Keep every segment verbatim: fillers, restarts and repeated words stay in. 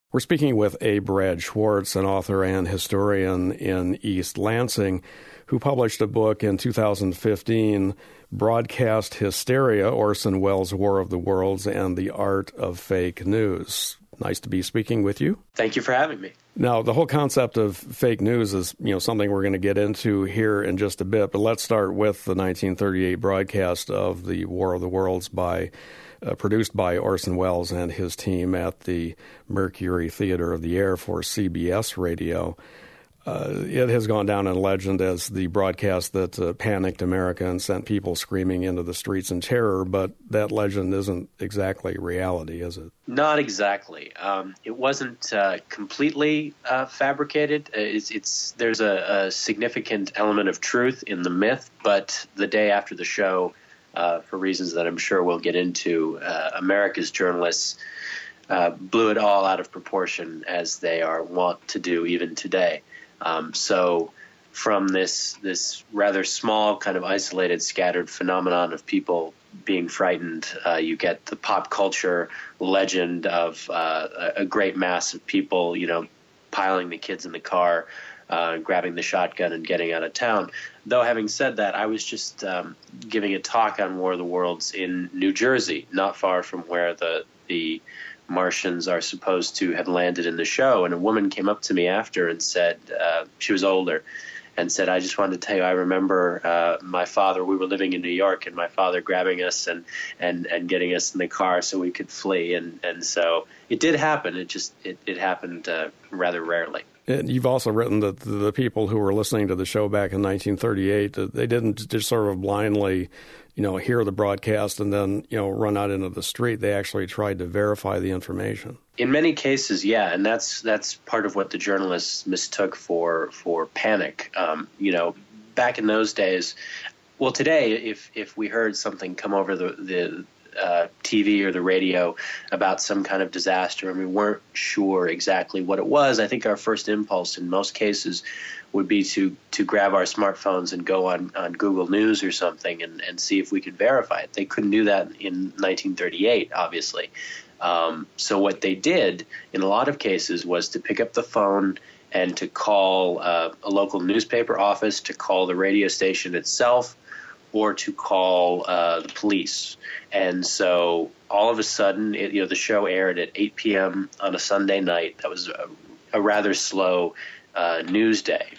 We're speaking with A. Brad Schwartz, an author and historian in East Lansing, who published a book in two thousand fifteen, Broadcast Hysteria, Orson Welles' War of the Worlds and the Art of Fake News. Nice to be speaking with you. Thank you for having me. Now, the whole concept of fake news is, you know, something we're going to get into here in just a bit, but let's start with the nineteen thirty-eight broadcast of the War of the Worlds by Uh, produced by Orson Welles and his team at the Mercury Theater of the Air for C B S Radio. Uh, it has gone down in legend as the broadcast that uh, panicked America and sent people screaming into the streets in terror, but that legend isn't exactly reality, is it? Not exactly. Um, it wasn't uh, completely uh, fabricated. It's, it's there's a, a significant element of truth in the myth, but the day after the show, Uh, for reasons that I'm sure we'll get into, uh, America's journalists uh, blew it all out of proportion, as they are wont to do even today. Um, so from this this rather small, kind of isolated, scattered phenomenon of people being frightened, uh, you get the pop culture legend of uh, a great mass of people, you know, piling the kids in the car, Uh, grabbing the shotgun and getting out of town. Though having said that, I was just um, giving a talk on War of the Worlds in New Jersey, not far from where the the Martians are supposed to have landed in the show. And a woman came up to me after and said, uh, she was older, and said, I just wanted to tell you, I remember uh, my father, we were living in New York, and my father grabbing us and, and, and getting us in the car so we could flee. And, and so it did happen. It just, it, it happened uh, rather rarely. And you've also written that the people who were listening to the show back in nineteen thirty-eight, they didn't just sort of blindly, you know, hear the broadcast and then, you know, run out into the street. They actually tried to verify the information. In many cases, yeah, and that's that's part of what the journalists mistook for for panic. Um, you know, back in those days, well, today, if if we heard something come over the the Uh, T V or the radio about some kind of disaster and we weren't sure exactly what it was, I think our first impulse in most cases would be to to grab our smartphones and go on, on Google News or something and, and see if we could verify it. They couldn't do that in nineteen thirty-eight, obviously. Um, so what they did in a lot of cases was to pick up the phone and to call uh, a local newspaper office, to call the radio station itself, or to call uh, the police. And so all of a sudden, it, you know, the show aired at eight p.m. on a Sunday night. That was a, a rather slow uh, news day.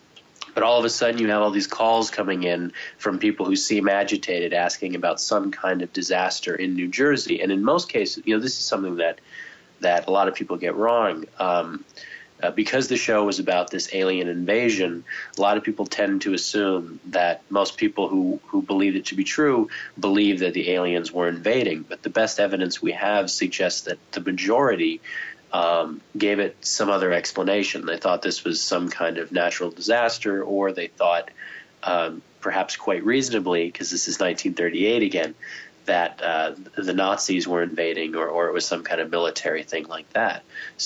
But all of a sudden, you have all these calls coming in from people who seem agitated, asking about some kind of disaster in New Jersey. And in most cases, you know, this is something that, that a lot of people get wrong. Um, Uh, because the show was about this alien invasion, a lot of people tend to assume that most people who, who believed it to be true believe that the aliens were invading. But the best evidence we have suggests that the majority um, gave it some other explanation. They thought this was some kind of natural disaster, or they thought, um, perhaps quite reasonably, because this is nineteen thirty-eight again, that uh, the Nazis were invading, or, or it was some kind of military thing like that.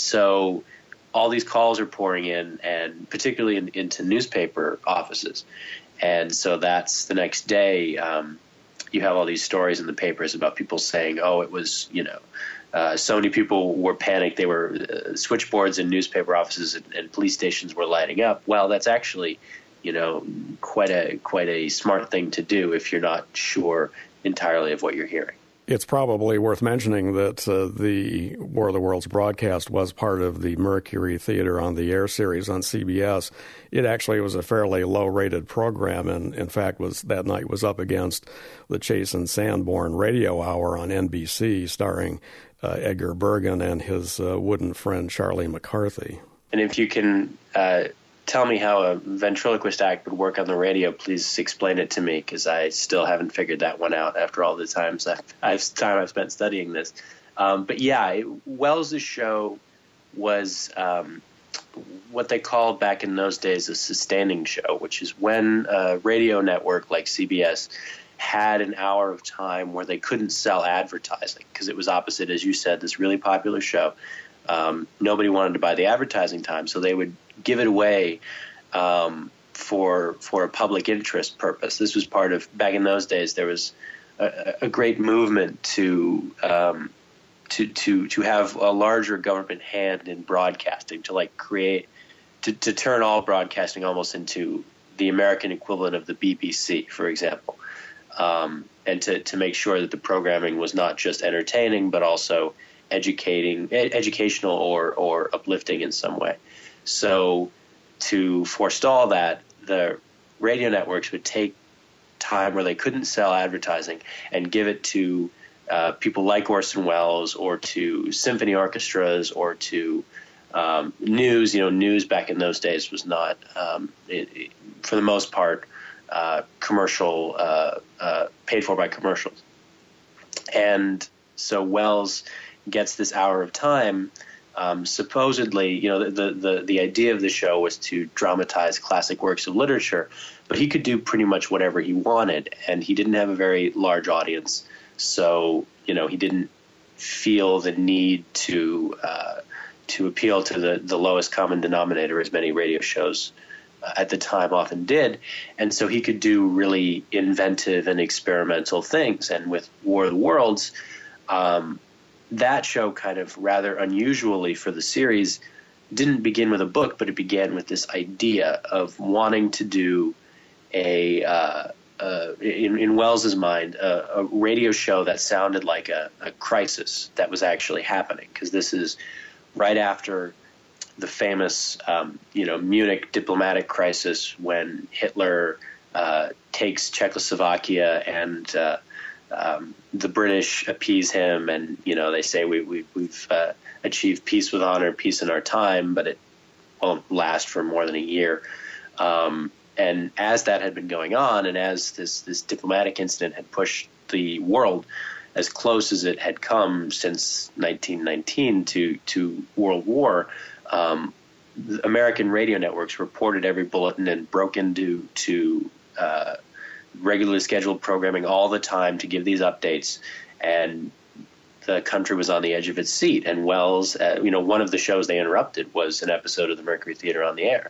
So all these calls are pouring in, and particularly in, into newspaper offices. And so that's the next day. Um, you have all these stories in the papers about people saying, oh, it was, you know, uh, so many people were panicked. They were uh, switchboards in newspaper offices and, and police stations were lighting up. Well, that's actually, you know, quite a quite a smart thing to do if you're not sure entirely of what you're hearing. It's probably worth mentioning that uh, the War of the Worlds broadcast was part of the Mercury Theater on the Air series on C B S. It actually was a fairly low-rated program, and in fact, was that night was up against the Chase and Sanborn Radio Hour on N B C, starring uh, Edgar Bergen and his uh, wooden friend Charlie McCarthy. And if you can uh, tell me how a ventriloquist act would work on the radio, please explain it to me, because I still haven't figured that one out after all the times I've, I've time I've spent studying this. Um, but yeah, it, Welles' show was um, what they called back in those days a sustaining show, which is when a radio network like C B S had an hour of time where they couldn't sell advertising, because it was opposite, as you said, this really popular show. Um, nobody wanted to buy the advertising time, so they would give it away um, for for a public interest purpose. This was part of, back in those days, there was a, a great movement to um, to to to have a larger government hand in broadcasting, to like create to, to turn all broadcasting almost into the American equivalent of the B B C, for example, um, and to, to make sure that the programming was not just entertaining but also educating, ed- educational or, or uplifting in some way. So to forestall that, the radio networks would take time where they couldn't sell advertising and give it to uh, people like Orson Welles or to symphony orchestras or to um, news. You know, news back in those days was not, um, it, it, for the most part, uh, commercial, uh, uh, paid for by commercials. And so Welles gets this hour of time. Um, supposedly, you know, the, the the idea of the show was to dramatize classic works of literature, but he could do pretty much whatever he wanted, and he didn't have a very large audience, so you know he didn't feel the need to uh, to appeal to the, the lowest common denominator, as many radio shows uh, at the time often did, and so he could do really inventive and experimental things. And with War of the Worlds, um, that show kind of rather unusually for the series didn't begin with a book, but it began with this idea of wanting to do a, uh, uh, in, in Welles's mind, a, a radio show that sounded like a, a crisis that was actually happening. Because this is right after the famous, um, you know, Munich diplomatic crisis when Hitler uh, takes Czechoslovakia and uh, Um, the British appease him, and you know they say we, we, we've uh, achieved peace with honor, peace in our time, but it won't last for more than a year. Um, and as that had been going on, and as this this diplomatic incident had pushed the world as close as it had come since nineteen nineteen to to World War, um, the American radio networks reported every bulletin and broke into to uh, regularly scheduled programming all the time to give these updates, and the country was on the edge of its seat. And Welles, uh, you know, one of the shows they interrupted was an episode of the Mercury Theater on the Air.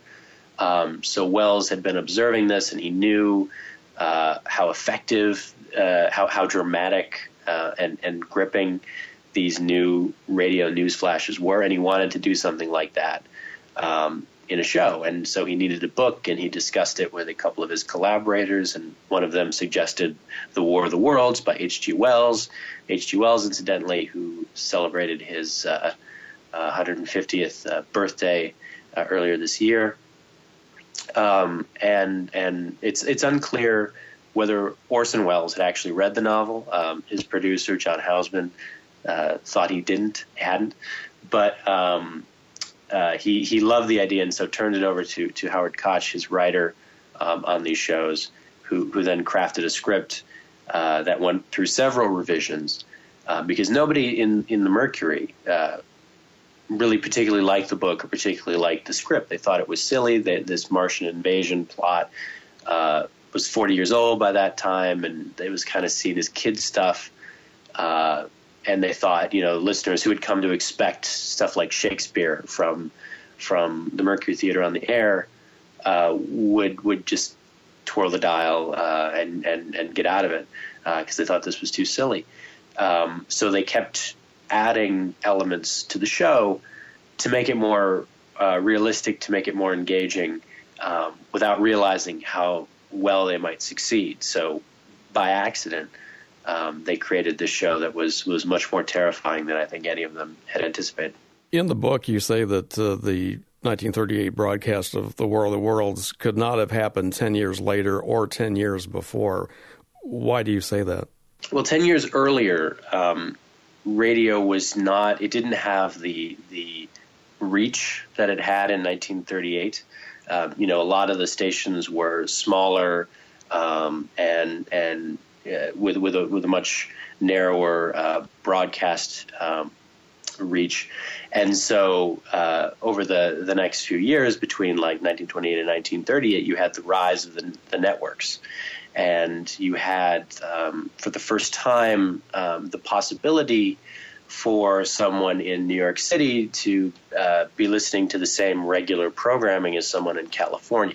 Um, so Welles had been observing this, and he knew uh, how effective, uh, how, how dramatic uh, and, and gripping these new radio news flashes were, and he wanted to do something like that um, in a show. And so he needed a book, and he discussed it with a couple of his collaborators, and one of them suggested The War of the Worlds by H G Wells. H G Wells, incidentally, who celebrated his uh, uh, one hundred fiftieth uh, birthday uh, earlier this year. Um, and and it's it's unclear whether Orson Welles had actually read the novel. Um, his producer, John Houseman, uh, thought he didn't, hadn't. But um Uh, he, he loved the idea, and so turned it over to, to Howard Koch, his writer um, on these shows, who, who then crafted a script uh, that went through several revisions uh, because nobody in, in the Mercury uh, really particularly liked the book or particularly liked the script. They thought it was silly. That this Martian invasion plot uh, was forty years old by that time, and it was kind of seen as kid stuff. Uh, And they thought, you know, listeners who had come to expect stuff like Shakespeare from from the Mercury Theater on the Air uh, would would just twirl the dial uh, and, and and get out of it because uh, they thought this was too silly. Um, so they kept adding elements to the show to make it more uh, realistic, to make it more engaging, um, without realizing how well they might succeed. So by accident, Um, they created this show that was, was much more terrifying than I think any of them had anticipated. In the book, you say that uh, the nineteen thirty-eight broadcast of The War of the Worlds could not have happened ten years later or ten years before. Why do you say that? Well, ten years earlier, um, radio was not, it didn't have the the reach that it had in nineteen thirty-eight. Uh, you know, a lot of the stations were smaller um, and and Uh, with with a with a much narrower uh, broadcast um, reach, and so uh, over the, the next few years, between like nineteen twenty-eight and nineteen thirty-eight, you had the rise of the, the networks, and you had um, for the first time um, the possibility for someone in New York City to uh, be listening to the same regular programming as someone in California.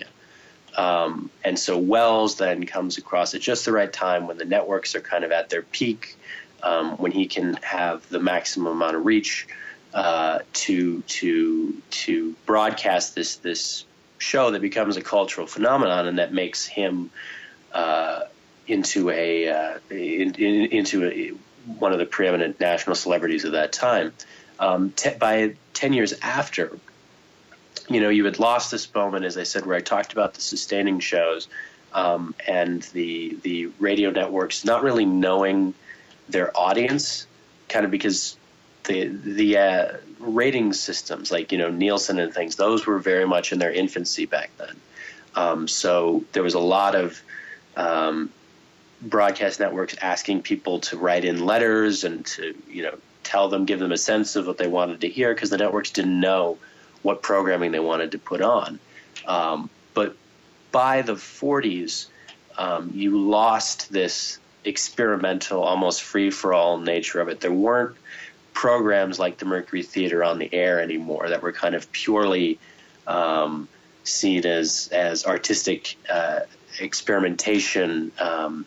Um, and so Welles then comes across at just the right time when the networks are kind of at their peak. um, when he can have the maximum amount of reach uh, to to to broadcast this this show that becomes a cultural phenomenon and that makes him uh, into a uh, in, in, into a, one of the preeminent national celebrities of that time. Um, te- by ten years after, you know, you had lost this moment, as I said, where I talked about the sustaining shows um, and the the radio networks not really knowing their audience, kind of because the the uh, rating systems like, you know, Nielsen and things, those were very much in their infancy back then. Um, so there was a lot of um, broadcast networks asking people to write in letters and to, you know, tell them, give them a sense of what they wanted to hear, because the networks didn't know what programming they wanted to put on. Um, but by the forties, um, you lost this experimental, almost free-for-all nature of it. There weren't programs like the Mercury Theater on the air anymore that were kind of purely um, seen as, as artistic uh, experimentation. Um,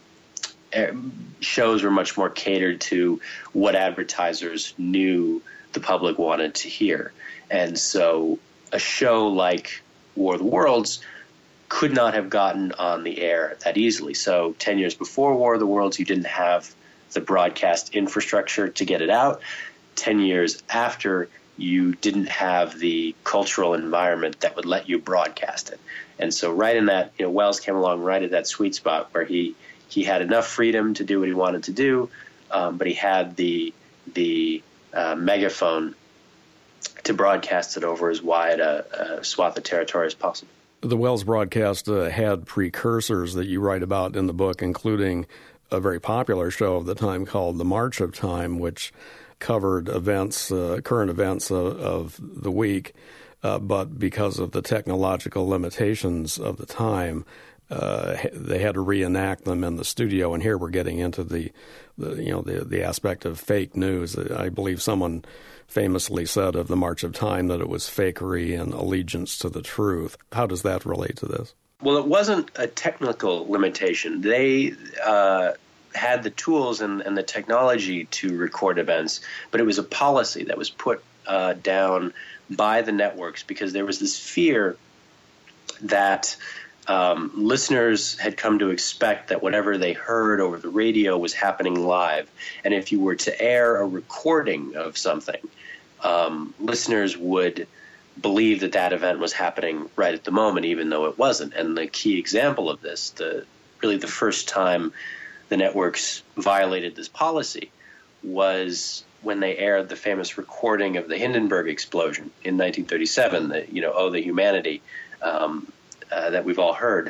shows were much more catered to what advertisers knew the public wanted to hear. And so a show like War of the Worlds could not have gotten on the air that easily. So ten years before War of the Worlds, you didn't have the broadcast infrastructure to get it out. ten years after, you didn't have the cultural environment that would let you broadcast it. And so right in that, you know, Wells came along right at that sweet spot where he he had enough freedom to do what he wanted to do, um, but he had the the uh, megaphone to broadcast it over as wide a, a swath of territory as possible. The Wells broadcast uh, had precursors that you write about in the book, including a very popular show of the time called The March of Time, which covered events, uh, current events of, of the week, uh, but because of the technological limitations of the time, Uh, they had to reenact them in the studio, and here we're getting into the, the, you know, the the aspect of fake news. I believe someone famously said of the March of Time that it was fakery and allegiance to the truth. How does that relate to this? Well, it wasn't a technical limitation. They uh, had the tools and, and the technology to record events, but it was a policy that was put uh, down by the networks because there was this fear that Um, listeners had come to expect that whatever they heard over the radio was happening live. And if you were to air a recording of something, um, listeners would believe that that event was happening right at the moment, even though it wasn't. And the key example of this, the really the first time the networks violated this policy, was when they aired the famous recording of the Hindenburg explosion in nineteen thirty-seven, the, you know, Oh, the Humanity, um, Uh, that we've all heard,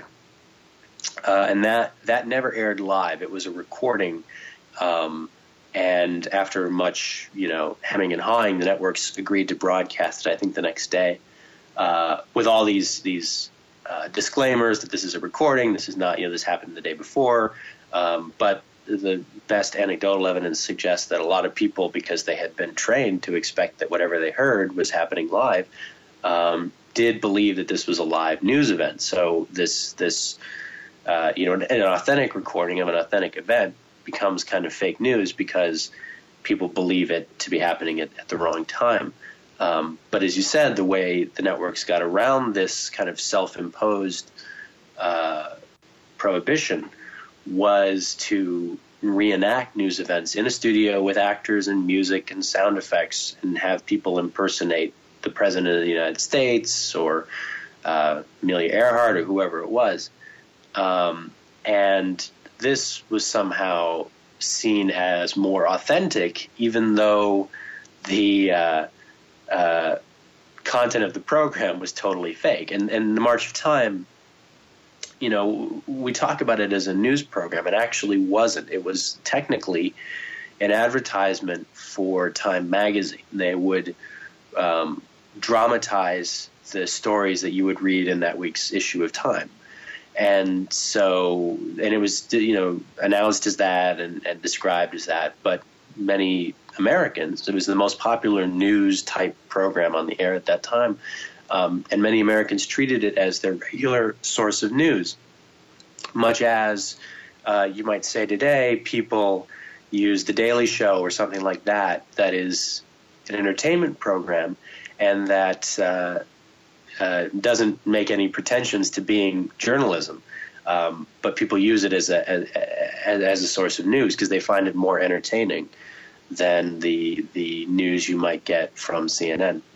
uh, and that that never aired live. It was a recording, um, and after much, you know, hemming and hawing, the networks agreed to broadcast it. I think the next day, uh, with all these these uh, disclaimers that this is a recording, this is not, you know, this happened the day before. Um, but the best anecdotal evidence suggests that a lot of people, because they had been trained to expect that whatever they heard was happening live, Um, did believe that this was a live news event. So this, this uh, you know, an, an authentic recording of an authentic event becomes kind of fake news because people believe it to be happening at, at the wrong time. Um, but as you said, the way the networks got around this kind of self-imposed uh, prohibition was to reenact news events in a studio with actors and music and sound effects and have people impersonate the President of the United States or uh, Amelia Earhart or whoever it was. Um, and this was somehow seen as more authentic, even though the uh, uh, content of the program was totally fake. And, and the March of Time, you know, we talk about it as a news program. It actually wasn't. It was technically an advertisement for Time magazine. They would um, dramatize the stories that you would read in that week's issue of Time. And so, and it was, you know, announced as that and, and described as that, but many Americans, it was the most popular news type program on the air at that time. Um, and many Americans treated it as their regular source of news, much as uh, you might say today, people use The Daily Show or something like that, that is an entertainment program and that uh, uh, doesn't make any pretensions to being journalism. Um, but people use it as a as, as a source of news because they find it more entertaining than the the news you might get from C N N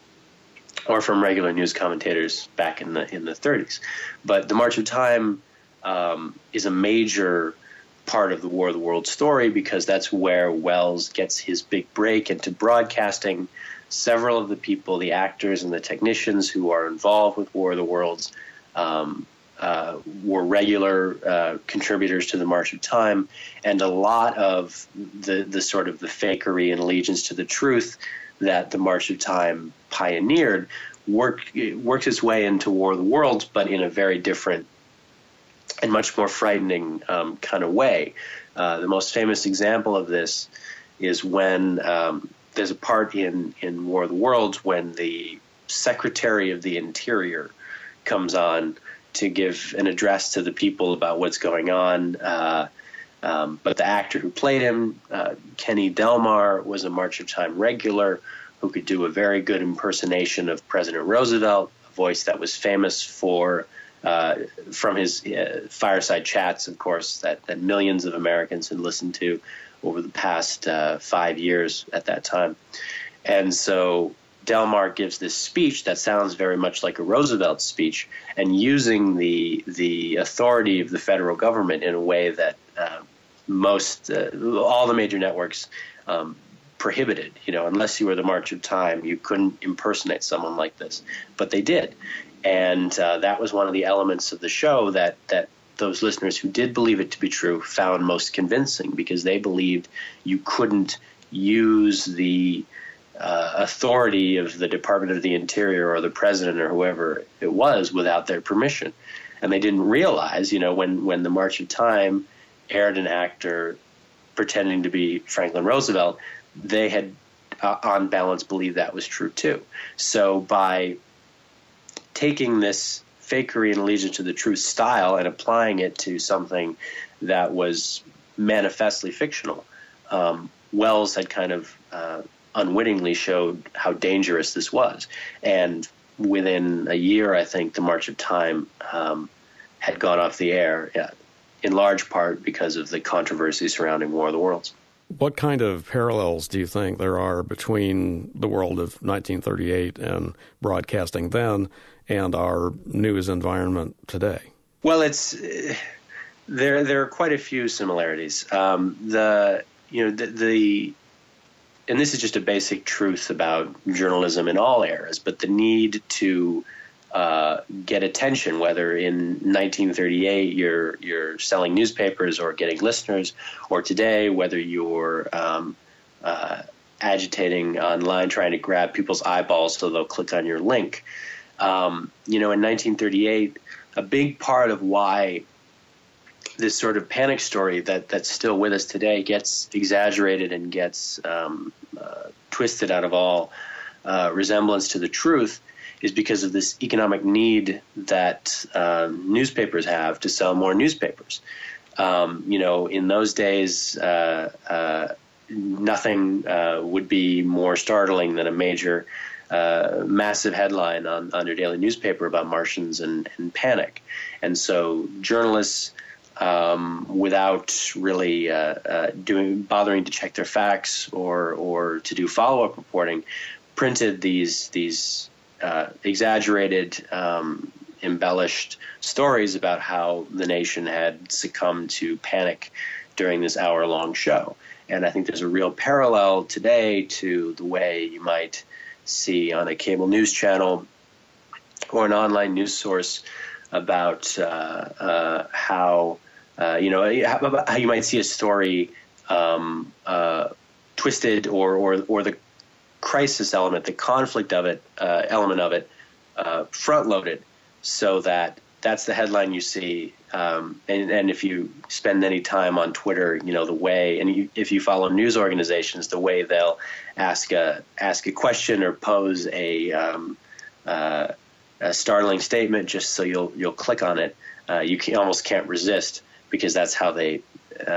or from regular news commentators back in the in the thirties. But the March of Time um, is a major part of the War of the Worlds story because that's where Wells gets his big break into broadcasting. Several of the people, the actors and the technicians who are involved with War of the Worlds, um, uh, were regular uh, contributors to the March of Time, and a lot of the the sort of the fakery and allegiance to the truth that the March of Time pioneered work works its way into War of the Worlds, but in a very different and much more frightening um, kind of way. Uh, the most famous example of this is when um, there's a part in, in War of the Worlds when the Secretary of the Interior comes on to give an address to the people about what's going on. Uh, um, but the actor who played him, uh, Kenny Delmar, was a March of Time regular who could do a very good impersonation of President Roosevelt, a voice that was famous for uh, from his uh, fireside chats, of course, that, that millions of Americans had listened to over the past uh, five years at that time. And so Delmar gives this speech that sounds very much like a Roosevelt speech, and using the the authority of the federal government in a way that uh, most uh, all the major networks um, prohibited. You know, unless you were the March of Time, you couldn't impersonate someone like this, but they did, and uh, that was one of the elements of the show that that those listeners who did believe it to be true found most convincing, because they believed you couldn't use the Uh, authority of the Department of the Interior or the president or whoever it was without their permission. And they didn't realize, you know, when, when the March of Time aired an actor pretending to be Franklin Roosevelt, they had, uh, on balance, believed that was true too. So by taking this fakery and allegiance to the truth style and applying it to something that was manifestly fictional, um, Wells had kind of uh, unwittingly showed how dangerous this was. And within a year, I think, the March of Time um, had gone off the air, yeah, in large part because of the controversy surrounding War of the Worlds. What kind of parallels do you think there are between the world of nineteen thirty-eight and broadcasting then and our news environment today? Well, it's there. There are quite a few similarities. Um, the you know the, the and this is just a basic truth about journalism in all eras, but the need to uh, get attention, whether in nineteen thirty-eight you're you're selling newspapers or getting listeners, or today whether you're um, uh, agitating online trying to grab people's eyeballs so they'll click on your link. Um, you know, in nineteen thirty-eight, a big part of why this sort of panic story that, that's still with us today gets exaggerated and gets um, uh, twisted out of all uh, resemblance to the truth is because of this economic need that uh, newspapers have to sell more newspapers. Um, you know, in those days, uh, uh, nothing uh, would be more startling than a major, uh, massive headline on, on your daily newspaper about Martians and, and panic. And so journalists, Um, without really uh, uh, doing bothering to check their facts or or to do follow-up reporting, printed these these uh, exaggerated, um, embellished stories about how the nation had succumbed to panic during this hour-long show. And I think there's a real parallel today to the way you might see on a cable news channel or an online news source about uh, uh, how Uh, you know, how, how you might see a story um, uh, twisted or, or or the crisis element, the conflict of it, uh, element of it, uh, front-loaded, so that that's the headline you see. Um, and, and if you spend any time on Twitter, you know, the way, and you, if you follow news organizations, the way they'll ask a ask a question or pose a, um, uh, a startling statement just so you'll you'll click on it. Uh, you can, almost can't resist, because that's how they uh,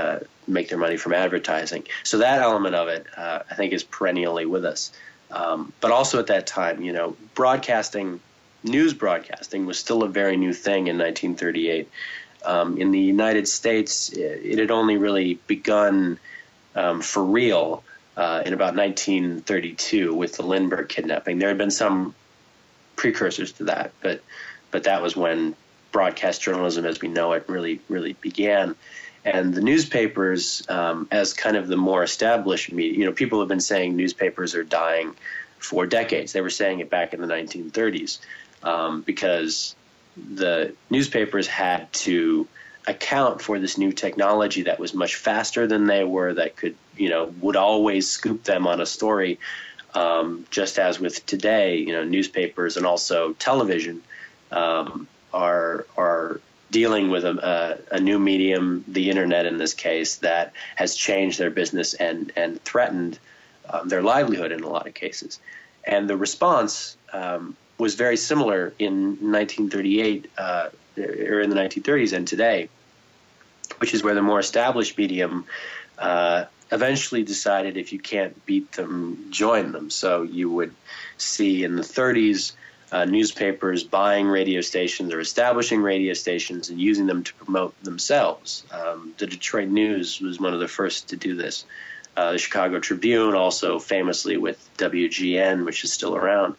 make their money from advertising. So that element of it, uh, I think, is perennially with us. Um, but also at that time, you know, broadcasting, news broadcasting was still a very new thing in nineteen thirty-eight. Um, in the United States, it, it had only really begun um, for real uh, in about nineteen thirty-two with the Lindbergh kidnapping. There had been some precursors to that, but but that was when broadcast journalism as we know it really, really began. And the newspapers, um, as kind of the more established media, you know, people have been saying newspapers are dying for decades. They were saying it back in the nineteen thirties um, because the newspapers had to account for this new technology that was much faster than they were, that could, you know, would always scoop them on a story. Um, just as with today, you know, newspapers and also television um, are are dealing with a, a, a new medium, the internet in this case, that has changed their business and and threatened um, their livelihood in a lot of cases. And the response um, was very similar in nineteen thirty-eight uh, or in the nineteen thirties and today, which is where the more established medium uh, eventually decided if you can't beat them, join them. So you would see in the thirties uh, newspapers buying radio stations or establishing radio stations and using them to promote themselves. Um, the Detroit News was one of the first to do this. Uh, the Chicago Tribune also famously with W G N, which is still around.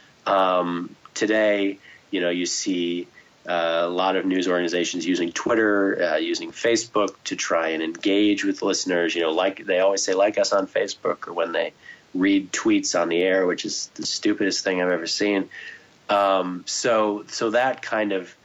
Um, today, you know, you see Uh, a lot of news organizations using Twitter, uh, using Facebook to try and engage with listeners. You know, like they always say, like us on Facebook, or when they read tweets on the air, which is the stupidest thing I've ever seen. Um, so, so that kind of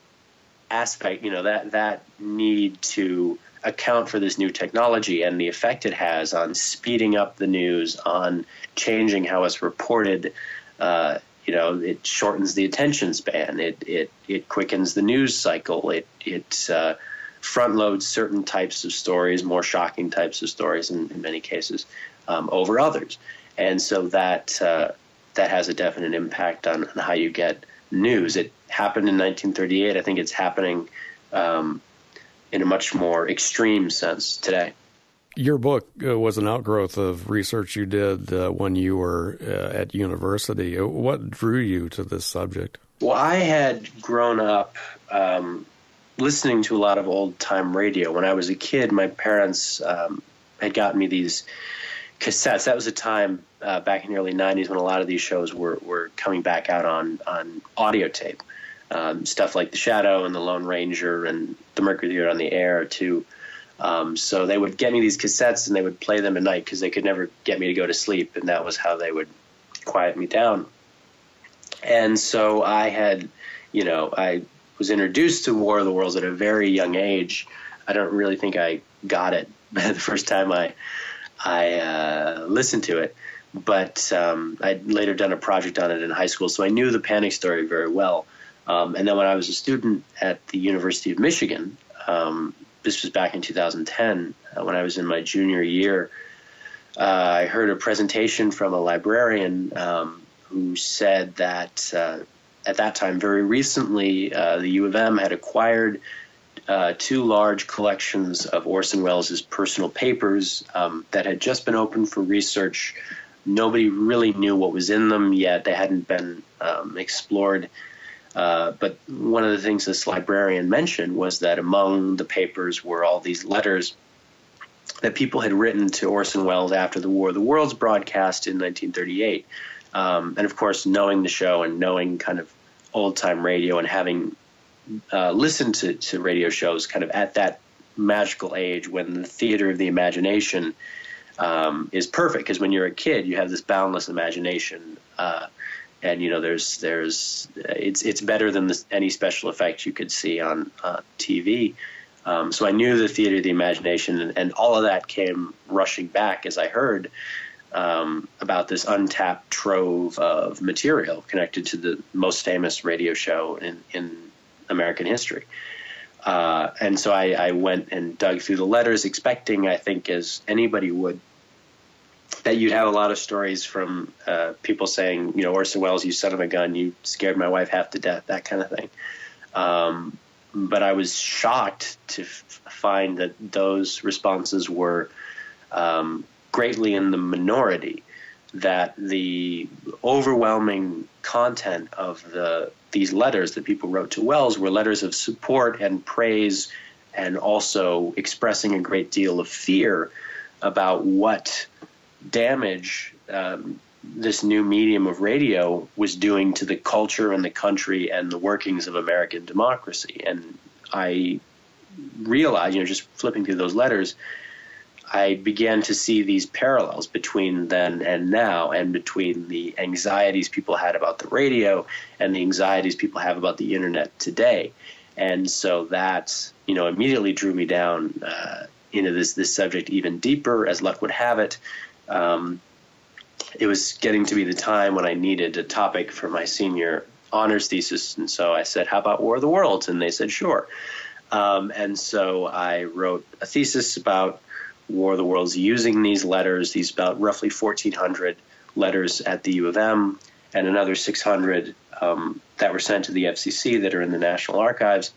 aspect, you know, that that need to account for this new technology and the effect it has on speeding up the news, on changing how it's reported. Uh, You know, it shortens the attention span. It it it quickens the news cycle. It it uh, front loads certain types of stories, more shocking types of stories in, in many cases, um, over others. And so that uh, that has a definite impact on, on how you get news. It happened in nineteen thirty-eight. I think it's happening um, in a much more extreme sense today. Your book uh, was an outgrowth of research you did uh, when you were uh, at university. What drew you to this subject? Well, I had grown up um, listening to a lot of old-time radio. When I was a kid, my parents um, had gotten me these cassettes. That was a time uh, back in the early nineties when a lot of these shows were, were coming back out on, on audio tape. Um, stuff like The Shadow and The Lone Ranger and The Mercury Theater on the Air, too. Um, so they would get me these cassettes and they would play them at night because they could never get me to go to sleep, and that was how they would quiet me down. And so I had, you know, I was introduced to War of the Worlds at a very young age. I don't really think I got it the first time I I uh, listened to it, but um, I'd later done a project on it in high school, so I knew the Panic story very well. Um, and then when I was a student at the University of Michigan, um, this was back in two thousand ten, uh, when I was in my junior year, uh, I heard a presentation from a librarian um, who said that uh, at that time, very recently, uh, the U of M had acquired uh, two large collections of Orson Welles' personal papers um, that had just been opened for research. Nobody really knew what was in them yet. They hadn't been um, explored. Uh, but one of the things this librarian mentioned was that among the papers were all these letters that people had written to Orson Welles after the War of the Worlds broadcast in nineteen thirty-eight. Um, and, of course, knowing the show and knowing kind of old-time radio and having uh, listened to, to radio shows kind of at that magical age when the theater of the imagination um, is perfect. Because when you're a kid, you have this boundless imagination. Uh And, you know, there's there's it's it's better than this, any special effects you could see on uh, T V. Um, so I knew the theater of the imagination, and, and all of that came rushing back as I heard um, about this untapped trove of material connected to the most famous radio show in, in American history. Uh, and so I, I went and dug through the letters, expecting, I think, as anybody would, that you'd have a lot of stories from uh, people saying, you know, Orson Welles, you son of a gun, you scared my wife half to death, that kind of thing. Um, but I was shocked to f- find that those responses were um, greatly in the minority, that the overwhelming content of the these letters that people wrote to Wells were letters of support and praise, and also expressing a great deal of fear about what damage um, this new medium of radio was doing to the culture and the country and the workings of American democracy. And I realized, you know, just flipping through those letters, I began to see these parallels between then and now, and between the anxieties people had about the radio and the anxieties people have about the internet today. And so that, you know, immediately drew me down uh, into this, this subject even deeper. As luck would have it, um, it was getting to be the time when I needed a topic for my senior honors thesis. And so I said, how about War of the Worlds? And they said, sure. Um, and so I wrote a thesis about War of the Worlds using these letters, these about roughly fourteen hundred letters at the U of M, and another six hundred um, that were sent to the F C C that are in the National Archives.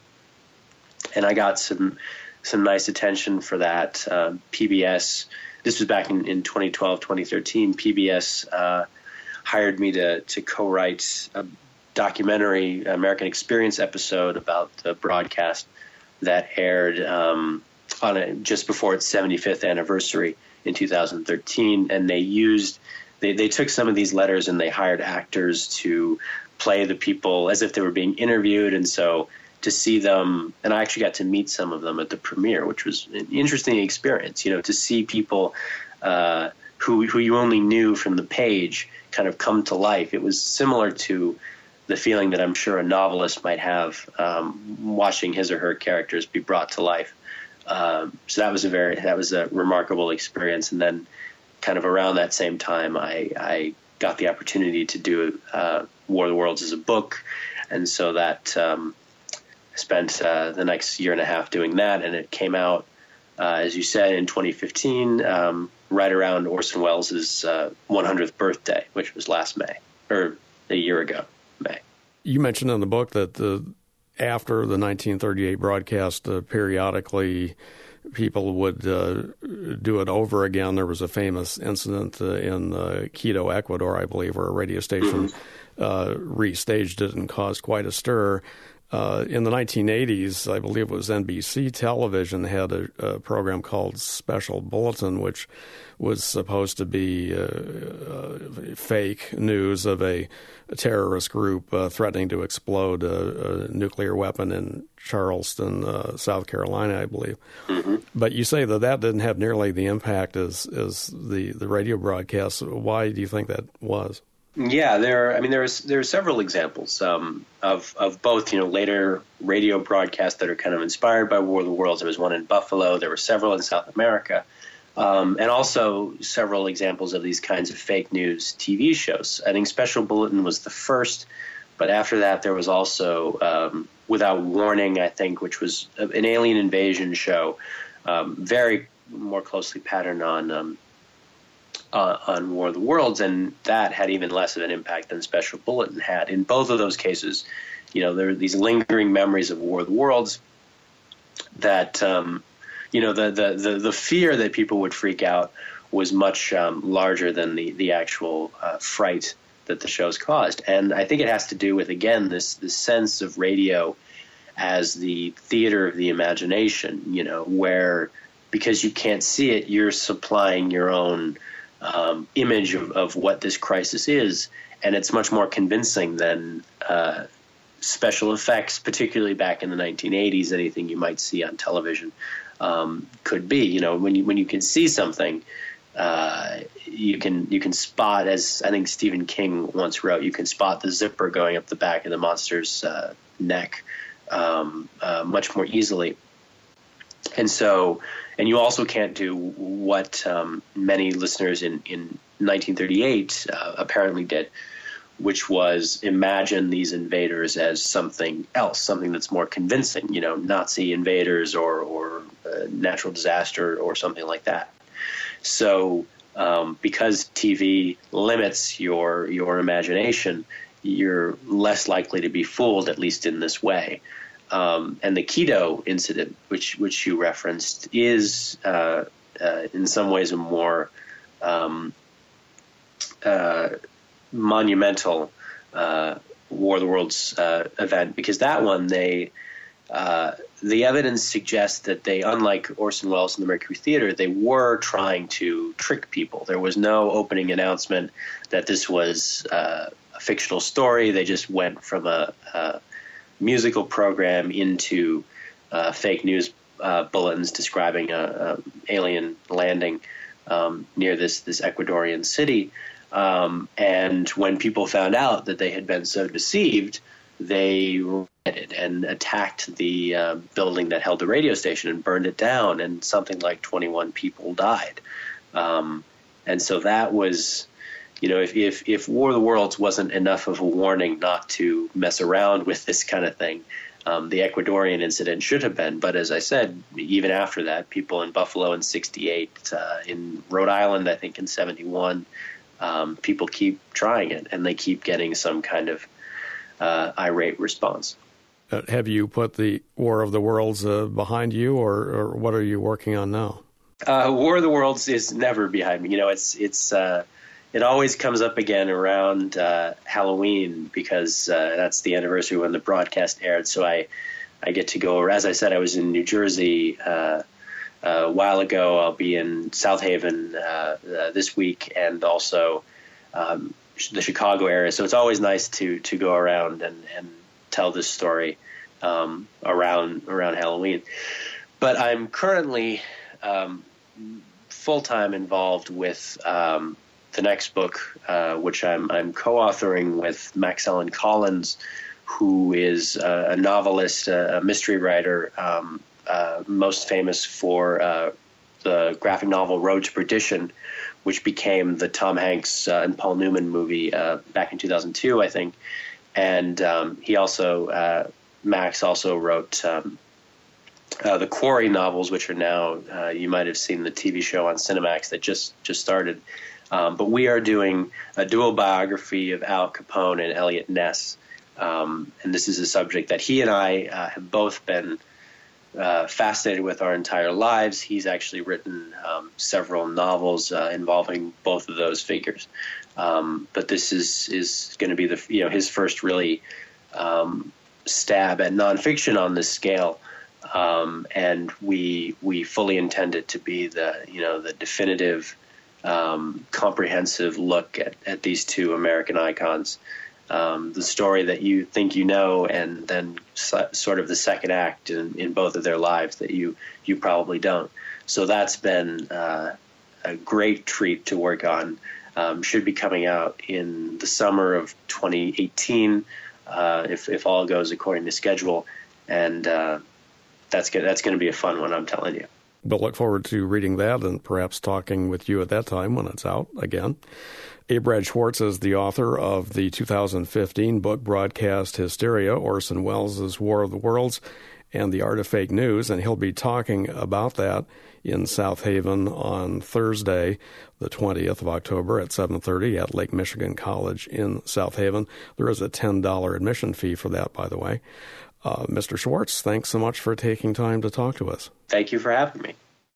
And I got some some nice attention for that. Uh, P B S, this was back in, in twenty twelve, twenty thirteen, P B S uh, hired me to, to co-write a documentary, American Experience episode about the broadcast that aired um, on a, just before its seventy-fifth anniversary in two thousand thirteen, and they used they, they took some of these letters and they hired actors to play the people as if they were being interviewed. And so to see them, and I actually got to meet some of them at the premiere, which was an interesting experience, you know, to see people uh, who who you only knew from the page kind of come to life. It was similar to the feeling that I'm sure a novelist might have um, watching his or her characters be brought to life. Um, so that was a very that was a remarkable experience. And then, kind of around that same time, I, I got the opportunity to do uh, War of the Worlds as a book, and so that um, I spent uh, the next year and a half doing that, and it came out, uh, as you said, in twenty fifteen, um, right around Orson Welles' uh, one hundredth birthday, which was last May, or a year ago, May. You mentioned in the book that the after the nineteen thirty-eight broadcast, uh, periodically people would uh, do it over again. There was a famous incident uh, in uh, Quito, Ecuador, I believe, where a radio station mm-hmm. uh, restaged it and caused quite a stir. Uh, in the nineteen eighties, I believe it was N B C television had a, a program called Special Bulletin, which was supposed to be uh, uh, fake news of a, a terrorist group uh, threatening to explode a, a nuclear weapon in Charleston, uh, South Carolina, I believe. Mm-hmm. But you say that that didn't have nearly the impact as, as the, the radio broadcasts. Why do you think that was? Yeah, there. Are, I mean, there's there are several examples um, of of both. You know, later radio broadcasts that are kind of inspired by War of the Worlds. There was one in Buffalo. There were several in South America, um, and also several examples of these kinds of fake news T V shows. I think Special Bulletin was the first, but after that there was also um, Without Warning, I think, which was an alien invasion show, um, very more closely patterned on. Um, Uh, on War of the Worlds, and that had even less of an impact than Special Bulletin had. In both of those cases, you know, there are these lingering memories of War of the Worlds that, um, you know, the, the, the, the fear that people would freak out was much um, larger than the, the actual uh, fright that the shows caused. And I think it has to do with, again, this, this sense of radio as the theater of the imagination, you know, where because you can't see it, you're supplying your own Um, image of, of what this crisis is, and it's much more convincing than uh, special effects, particularly back in the nineteen eighties. Anything you might see on television um, could be. You know, when you when you can see something, uh, you can you can spot, as I think Stephen King once wrote, you can spot the zipper going up the back of the monster's uh, neck um, uh, much more easily. And so, and you also can't do what um, many listeners in, in nineteen thirty-eight uh, apparently did, which was imagine these invaders as something else, something that's more convincing, you know, Nazi invaders or, or uh, natural disaster or something like that. So um, because T V limits your your imagination, you're less likely to be fooled, at least in this way. Um, and the Quito incident, which which you referenced, is uh, uh, in some ways a more um, uh, monumental uh, War of the Worlds uh, event, because that one, they uh, the evidence suggests that they, unlike Orson Welles and the Mercury Theater, they were trying to trick people. There was no opening announcement that this was uh, a fictional story. They just went from a, a musical program into uh, fake news uh, bulletins describing a, a alien landing um, near this this Ecuadorian city. Um, and when people found out that they had been so deceived, they rioted and attacked the uh, building that held the radio station and burned it down, and something like twenty-one people died. Um, and so that was, you know, if, if, if War of the Worlds wasn't enough of a warning not to mess around with this kind of thing, um, the Ecuadorian incident should have been. But as I said, even after that, people in Buffalo in sixty-eight, uh, in Rhode Island, I think in seventy-one, um, people keep trying it, and they keep getting some kind of uh, irate response. Uh, have you put the War of the Worlds uh, behind you, or, or what are you working on now? Uh, War of the Worlds is never behind me. You know, it's it's uh, it always comes up again around uh, Halloween, because uh, that's the anniversary when the broadcast aired. So I I get to go. As I said, I was in New Jersey uh, a while ago. I'll be in South Haven uh, uh, this week, and also um, the Chicago area. So it's always nice to to go around and, and tell this story um, around around Halloween. But I'm currently um, full-time involved with um, the next book, uh, which I'm, I'm co-authoring with Max Allen Collins, who is a, a novelist, a, a mystery writer, um, uh, most famous for uh, the graphic novel Road to Perdition, which became the Tom Hanks uh, and Paul Newman movie uh, back in two thousand two, I think. And um, he also, uh, Max also wrote um, uh, the Quarry novels, which are now, uh, you might have seen the T V show on Cinemax that just, just started. Um, but we are doing a dual biography of Al Capone and Eliot Ness. Um, and this is a subject that he and I uh, have both been uh, fascinated with our entire lives. He's actually written um, several novels uh, involving both of those figures. Um, but this is, is going to be the, you know, his first really um, stab at nonfiction on this scale. Um, and we, we fully intend it to be the, you know, the definitive, um, comprehensive look at, at these two American icons. Um, the story that you think you know, and then so, sort of the second act in, in both of their lives that you, you probably don't. So that's been uh, a great treat to work on. Um, should be coming out in the summer of twenty eighteen, uh, if, if all goes according to schedule. And uh, that's good. That's going to be a fun one, I'm telling you. But look forward to reading that and perhaps talking with you at that time when it's out again. A. Brad Schwartz is the author of the two thousand fifteen book Broadcast Hysteria, Orson Welles' War of the Worlds, and the Art of Fake News, and he'll be talking about that in South Haven on Thursday, the twentieth of October at seven thirty at Lake Michigan College in South Haven. There is a ten dollars admission fee for that, by the way. Uh, Mister Schwartz, thanks so much for taking time to talk to us. Thank you for having me.